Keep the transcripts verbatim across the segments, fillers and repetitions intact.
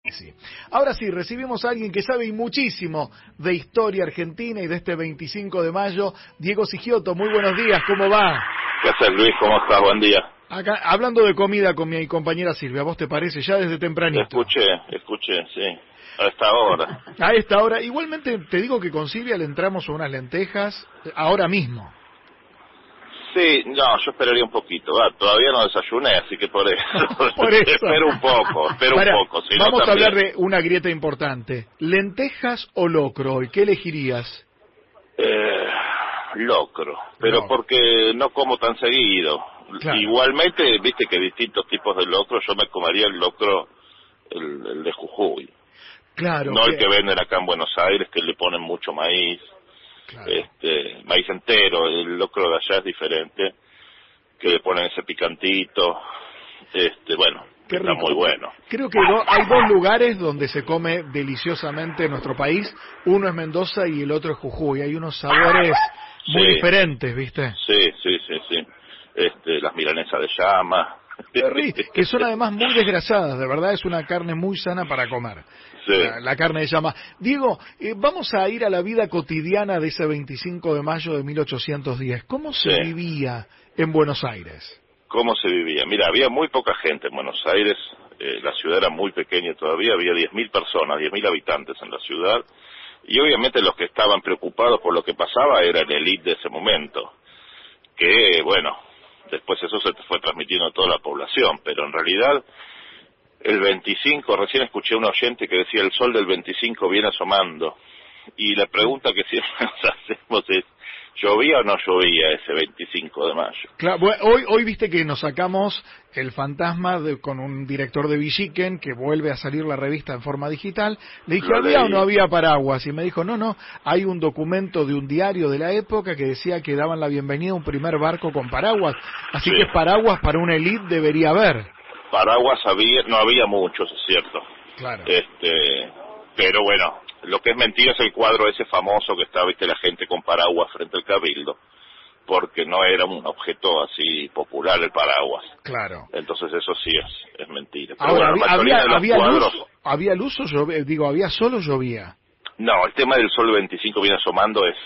Sí. Ahora sí, recibimos a alguien que sabe y muchísimo de historia argentina y de este veinticinco de mayo, Diego Sigioto. Muy buenos días, ¿cómo va? ¿Qué haces, Luis? ¿Cómo estás? Buen día. Acá, hablando de comida con mi compañera Silvia, ¿vos te parece? Ya desde tempranito. Escuché, escuché, sí. A esta hora. A esta hora. Igualmente te digo que con Silvia le entramos a unas lentejas ahora mismo. Sí, no, yo esperaría un poquito. Va, todavía no desayuné, así que por eso. Por eso. Espero un poco, espero Para, un poco. Si vamos no, a hablar de una grieta importante. ¿Lentejas o locro hoy? ¿Qué elegirías? Eh, locro, pero no. porque no como tan seguido. Claro. Igualmente, viste que distintos tipos de locro, yo me comería el locro, el, el de Jujuy. Claro. No que... el que venden acá en Buenos Aires, que le ponen mucho maíz. Claro. Este, maíz entero. El locro de allá es diferente, que le ponen ese picantito. Este, bueno, Qué está rico. muy bueno. Creo que do, hay dos lugares donde se come deliciosamente en nuestro país. Uno es Mendoza y el otro es Jujuy. Hay unos sabores muy sí. diferentes, ¿viste? Sí, sí, sí, sí. Este, las milanesas de llama. Qué rico. Que son además muy desgrasadas, de verdad es una carne muy sana para comer. Sí. La, la carne de llama. Diego, eh, vamos a ir a la vida cotidiana de ese veinticinco de mayo de mil ochocientos diez. ¿Cómo se Sí. vivía en Buenos Aires? ¿Cómo se vivía? Mira, había muy poca gente en Buenos Aires, eh, la ciudad era muy pequeña todavía, había diez mil personas, diez mil habitantes en la ciudad, y obviamente los que estaban preocupados por lo que pasaba era el élite de ese momento, que, bueno, después eso se fue transmitiendo a toda la población, pero en realidad el veinticinco, recién escuché a un oyente que decía el sol del veinticinco viene asomando, y la pregunta que siempre nos hacemos es, ¿llovía o no llovía ese veinticinco de mayo? Claro, bueno, hoy, hoy viste que nos sacamos el fantasma de, con un director de Villiquen que vuelve a salir la revista en forma digital. Le dije, Lo ¿había leí. o no había paraguas? Y me dijo, no, no, hay un documento de un diario de la época que decía que daban la bienvenida a un primer barco con paraguas. Así Sí. que paraguas para una élite debería haber. Paraguas había, no había muchos, es cierto. Claro. Este, pero bueno, lo que es mentira es el cuadro ese famoso que está, viste, la gente con paraguas frente al Cabildo, porque no era un objeto así popular el paraguas. Claro. Entonces eso sí es, es mentira. Pero Ahora, bueno, la había, mayoría de los había, cuadros, luz, ¿había luz o llovía? Digo, ¿había sol o llovía? no, el tema del sol veinticinco viene asomando es,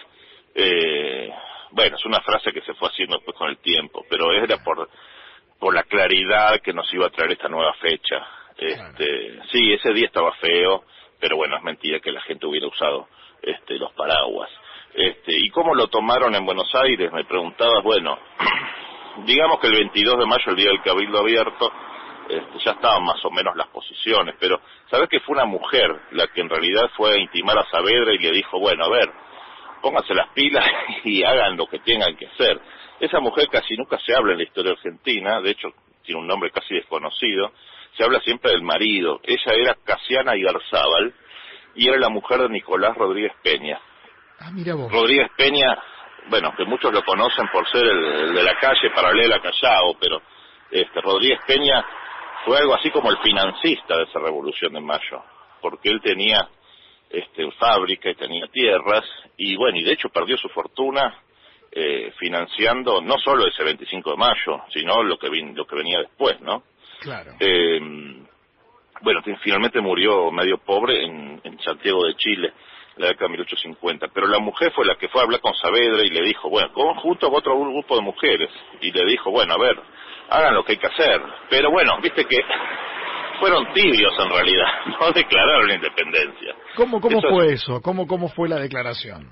eh, bueno, es una frase que se fue haciendo después con el tiempo, pero era por, por la claridad que nos iba a traer esta nueva fecha. Este, claro. Sí, ese día estaba feo, pero bueno, es mentira que la gente hubiera usado este, los paraguas. Este, ¿y cómo lo tomaron en Buenos Aires? Me preguntabas, bueno, digamos que el veintidós de mayo, el día del Cabildo Abierto, este, ya estaban más o menos las posiciones, pero ¿sabés que fue una mujer la que en realidad fue a intimar a Saavedra y le dijo, bueno, a ver, pónganse las pilas y hagan lo que tengan que hacer? Esa mujer casi nunca se habla en la historia argentina, de hecho tiene un nombre casi desconocido, se habla siempre del marido. Ella era Casiana Igarzábal y era la mujer de Nicolás Rodríguez Peña. Ah, mira vos. Rodríguez Peña, bueno, que muchos lo conocen por ser el, el de la calle paralela a Callao, pero este Rodríguez Peña fue algo así como el financista de esa Revolución de Mayo, porque él tenía este fábrica y tenía tierras, y bueno, y de hecho perdió su fortuna eh, financiando no solo ese veinticinco de mayo, sino lo que, vin, lo que venía después, ¿no? Claro. Eh, bueno, finalmente murió medio pobre en, en Santiago de Chile, en la década de mil ochocientos cincuenta, pero la mujer fue la que fue a hablar con Saavedra y le dijo, bueno, junto con otro grupo de mujeres, y le dijo, bueno, a ver, hagan lo que hay que hacer, pero bueno, viste que fueron tibios en realidad, no declararon la independencia. ¿Cómo, cómo eso fue es... eso? ¿Cómo, cómo fue la declaración?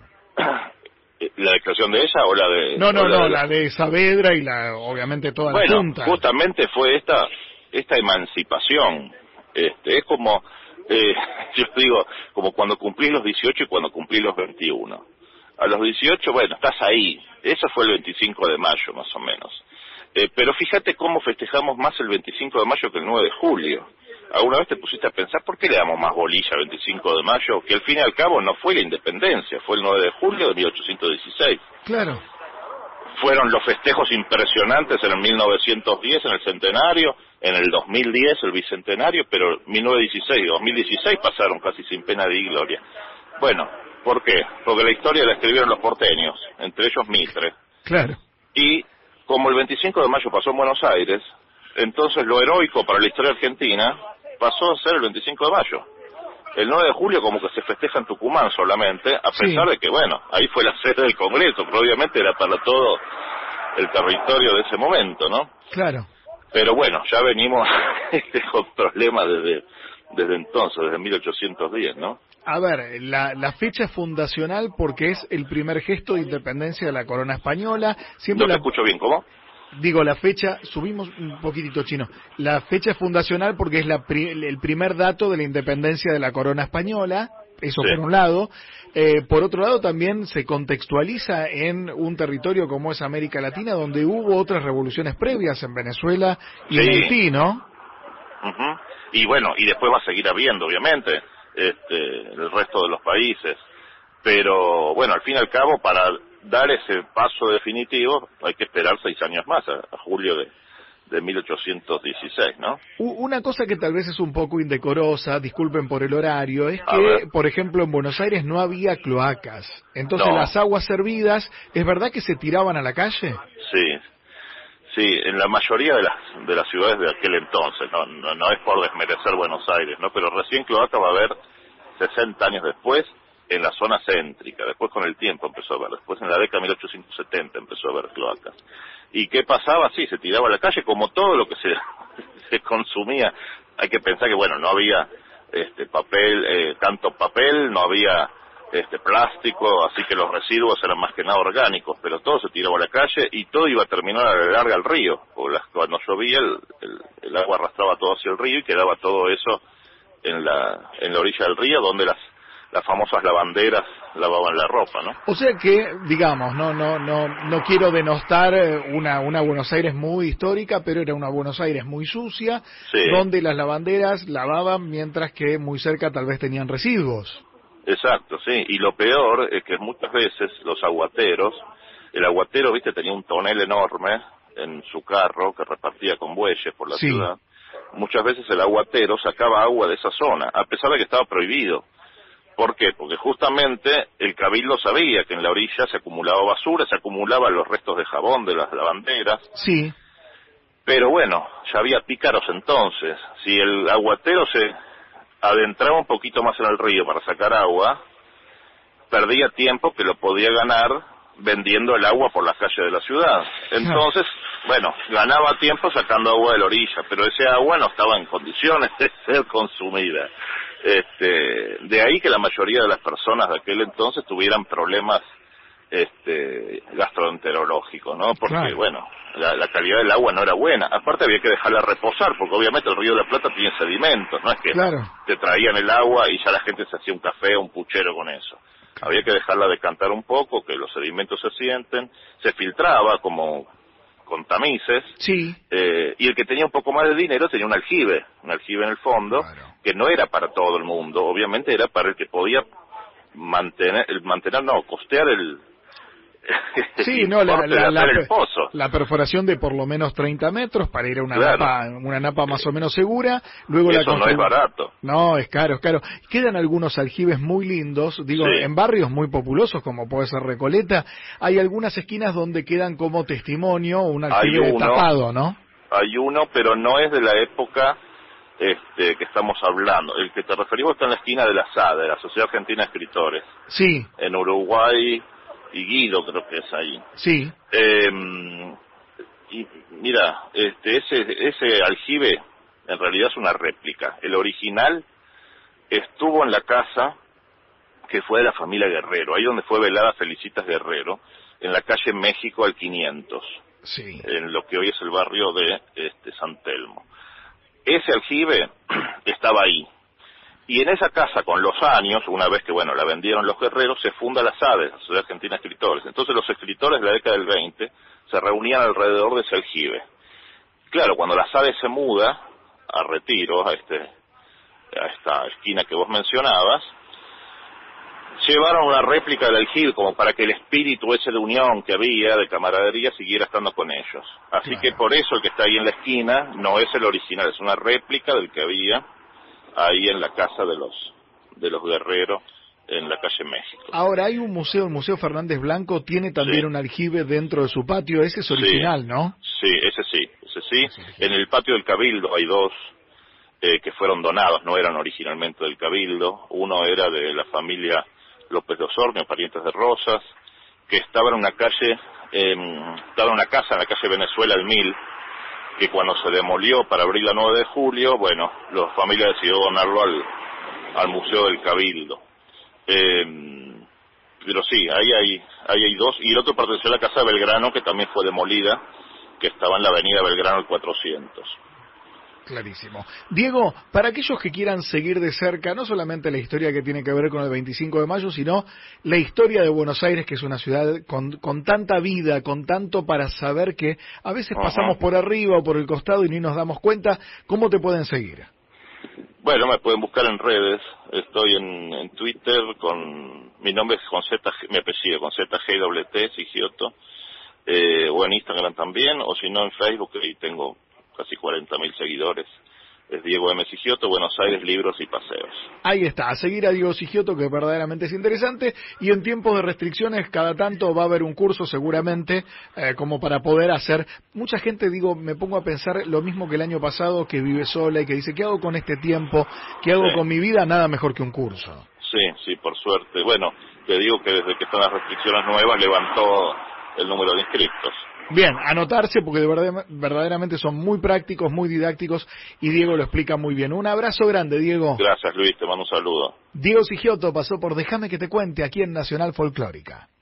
¿La declaración de ella o la de...? No, no, la no, de la... la de Saavedra y la, obviamente toda bueno, la Junta. Bueno, justamente fue esta esta emancipación. Este, es como, eh, yo digo, como cuando cumplís los dieciocho y cuando cumplís los veintiuno. A los dieciocho, bueno, estás ahí. Eso fue el veinticinco de mayo, más o menos. Eh, pero fíjate cómo festejamos más el veinticinco de mayo que el nueve de julio. ¿Alguna vez te pusiste a pensar por qué le damos más bolilla al veinticinco de mayo? Que al fin y al cabo no fue la independencia, fue el nueve de julio de mil ochocientos dieciséis. Claro. Fueron los festejos impresionantes en el mil novecientos diez, en el centenario, en el dos mil diez, el bicentenario, pero mil novecientos dieciséis y dos mil dieciséis pasaron casi sin pena ni gloria. Bueno, ¿por qué? Porque la historia la escribieron los porteños, entre ellos Mitre. Claro. Y como el veinticinco de mayo pasó en Buenos Aires, entonces lo heroico para la historia argentina pasó a ser el veinticinco de mayo. El nueve de julio como que se festeja en Tucumán solamente, a pesar sí. de que, bueno, ahí fue la sede del Congreso, pero obviamente era para todo el territorio de ese momento, ¿no? Claro. Pero bueno, ya venimos con problemas desde, desde entonces, desde mil ochocientos diez, ¿no? A ver, la, la fecha es fundacional porque es el primer gesto de independencia de la corona española. Siempre no te la... escucho bien, ¿cómo? Digo, la fecha, subimos un poquitito chino, la fecha es fundacional porque es la pri, el primer dato de la independencia de la corona española, eso sí. por un lado. Eh, por otro lado, también se contextualiza en un territorio como es América Latina, donde hubo otras revoluciones previas en Venezuela y sí. en Haití, ¿no? Uh-huh. Y bueno, y después va a seguir habiendo, obviamente, este, el resto de los países. Pero bueno, al fin y al cabo, para dar ese paso definitivo hay que esperar seis años más, a, a julio de, de mil ochocientos dieciséis, ¿no? Una cosa que tal vez es un poco indecorosa, disculpen por el horario, es que, por ejemplo, en Buenos Aires no había cloacas. Entonces no. las aguas servidas, ¿es verdad que se tiraban a la calle? Sí, sí, en la mayoría de las, de las ciudades de aquel entonces, no, no, no es por desmerecer Buenos Aires, ¿no? Pero recién cloaca va a haber sesenta años después, en la zona céntrica, después con el tiempo empezó a haber, después en la década de mil ochocientos setenta empezó a haber cloacas. ¿Y qué pasaba? Sí, se tiraba a la calle como todo lo que se, se consumía. Hay que pensar que, bueno, no había este papel, eh, tanto papel, no había este plástico, así que los residuos eran más que nada orgánicos, pero todo se tiraba a la calle y todo iba a terminar a la larga al río. Cuando llovía el, el, el agua arrastraba todo hacia el río y quedaba todo eso en la, en la orilla del río, donde las las famosas lavanderas lavaban la ropa, ¿no? O sea que, digamos, no no no no quiero denostar una una Buenos Aires muy histórica, pero era una Buenos Aires muy sucia, sí. donde las lavanderas lavaban mientras que muy cerca tal vez tenían residuos. Exacto, sí, y lo peor es que muchas veces los aguateros, el aguatero, viste, tenía un tonel enorme en su carro que repartía con bueyes por la sí. ciudad. Muchas veces el aguatero sacaba agua de esa zona, a pesar de que estaba prohibido. ¿Por qué? Porque justamente el cabildo sabía que en la orilla se acumulaba basura, se acumulaban los restos de jabón de las lavanderas. Sí. Pero bueno, ya había pícaros entonces. Si el aguatero se adentraba un poquito más en el río para sacar agua, perdía tiempo que lo podía ganar vendiendo el agua por las calles de la ciudad. Entonces, bueno, ganaba tiempo sacando agua de la orilla, pero ese agua no estaba en condiciones de ser consumida. Este, de ahí que la mayoría de las personas de aquel entonces tuvieran problemas este, gastroenterológicos, ¿no? Porque, claro. bueno, la, la calidad del agua no era buena. Aparte había que dejarla reposar, porque obviamente el Río de la Plata tiene sedimentos, no es que claro. te traían el agua y ya la gente se hacía un café o un puchero con eso. Había que dejarla decantar un poco, que los sedimentos se sienten, se filtraba como con tamices, sí. eh, y el que tenía un poco más de dinero tenía un aljibe, un aljibe en el fondo, claro. que no era para todo el mundo, obviamente era para el que podía mantener, el mantener no, costear el... Sí, no, la, la, la, la perforación de por lo menos treinta metros para ir a una claro. napa, una napa más o menos segura. Luego Eso la no es barato. No, es caro, es caro. Quedan algunos aljibes muy lindos, digo, sí. en barrios muy populosos como puede ser Recoleta, hay algunas esquinas donde quedan como testimonio un aljibe uno, tapado, ¿no? Hay uno, pero no es de la época este, que estamos hablando. El que te referimos está en la esquina de la S A D, de la Sociedad Argentina de Escritores. Sí. En Uruguay y Guido creo que es ahí. Sí. Eh, y mira, este, ese, ese aljibe en realidad es una réplica. El original estuvo en la casa que fue de la familia Guerrero, ahí donde fue velada Felicitas Guerrero, en la calle México al quinientos, sí. en lo que hoy es el barrio de este, San Telmo. Ese aljibe estaba ahí. Y en esa casa, con los años, una vez que, bueno, la vendieron los Guerreros, se funda la S A D, la Sociedad Argentina de Escritores. Entonces los escritores de la década del veinte se reunían alrededor de ese aljibe. Claro, cuando la S A D se muda a Retiro, a, este, a esta esquina que vos mencionabas, llevaron una réplica del aljibe como para que el espíritu ese de unión que había, de camaradería, siguiera estando con ellos. Así claro. que por eso el que está ahí en la esquina no es el original, es una réplica del que había ahí en la casa de los de los Guerreros en la calle México. Ahora hay un museo, el Museo Fernández Blanco tiene también sí. un aljibe dentro de su patio, ese es original, sí. ¿no? Sí, ese sí, ese sí. sí. En el patio del Cabildo hay dos, eh, que fueron donados, no eran originalmente del Cabildo. Uno era de la familia López de Osornio, parientes de Rosas, que estaba en una calle, eh, estaba en una casa en la calle Venezuela al Mil, que cuando se demolió para abrir la nueve de julio, bueno, la familia decidió donarlo al, al Museo del Cabildo. Eh, pero sí, ahí hay, ahí hay dos, y el otro perteneció a la Casa Belgrano, que también fue demolida, que estaba en la avenida Belgrano al cuatrocientos. Clarísimo. Diego, para aquellos que quieran seguir de cerca, no solamente la historia que tiene que ver con el veinticinco de mayo, sino la historia de Buenos Aires, que es una ciudad con, con tanta vida, con tanto para saber que a veces Ajá. pasamos por arriba o por el costado y ni nos damos cuenta, ¿cómo te pueden seguir? Bueno, me pueden buscar en redes, estoy en, en Twitter con, mi nombre es con Z, mi apellido, con Z G W T, Sigioto, eh, o en Instagram también, o si no en Facebook, ahí tengo casi cuarenta mil seguidores. Es Diego M. Sigioto, Buenos Aires, libros y paseos. Ahí está, a seguir a Diego Sigioto, que verdaderamente es interesante, y en tiempos de restricciones cada tanto va a haber un curso seguramente, eh, como para poder hacer. Mucha gente, digo, me pongo a pensar lo mismo que el año pasado, que vive sola y que dice, ¿qué hago con este tiempo? ¿Qué hago Sí. con mi vida? Nada mejor que un curso. Sí, sí, por suerte. Bueno, te digo que desde que están las restricciones nuevas levantó el número de inscriptos. Bien, anotarse porque de verdad, verdaderamente son muy prácticos, muy didácticos y Diego lo explica muy bien. Un abrazo grande, Diego. Gracias, Luis, te mando un saludo. Diego Sigioto pasó por Déjame que te cuente aquí en Nacional Folclórica.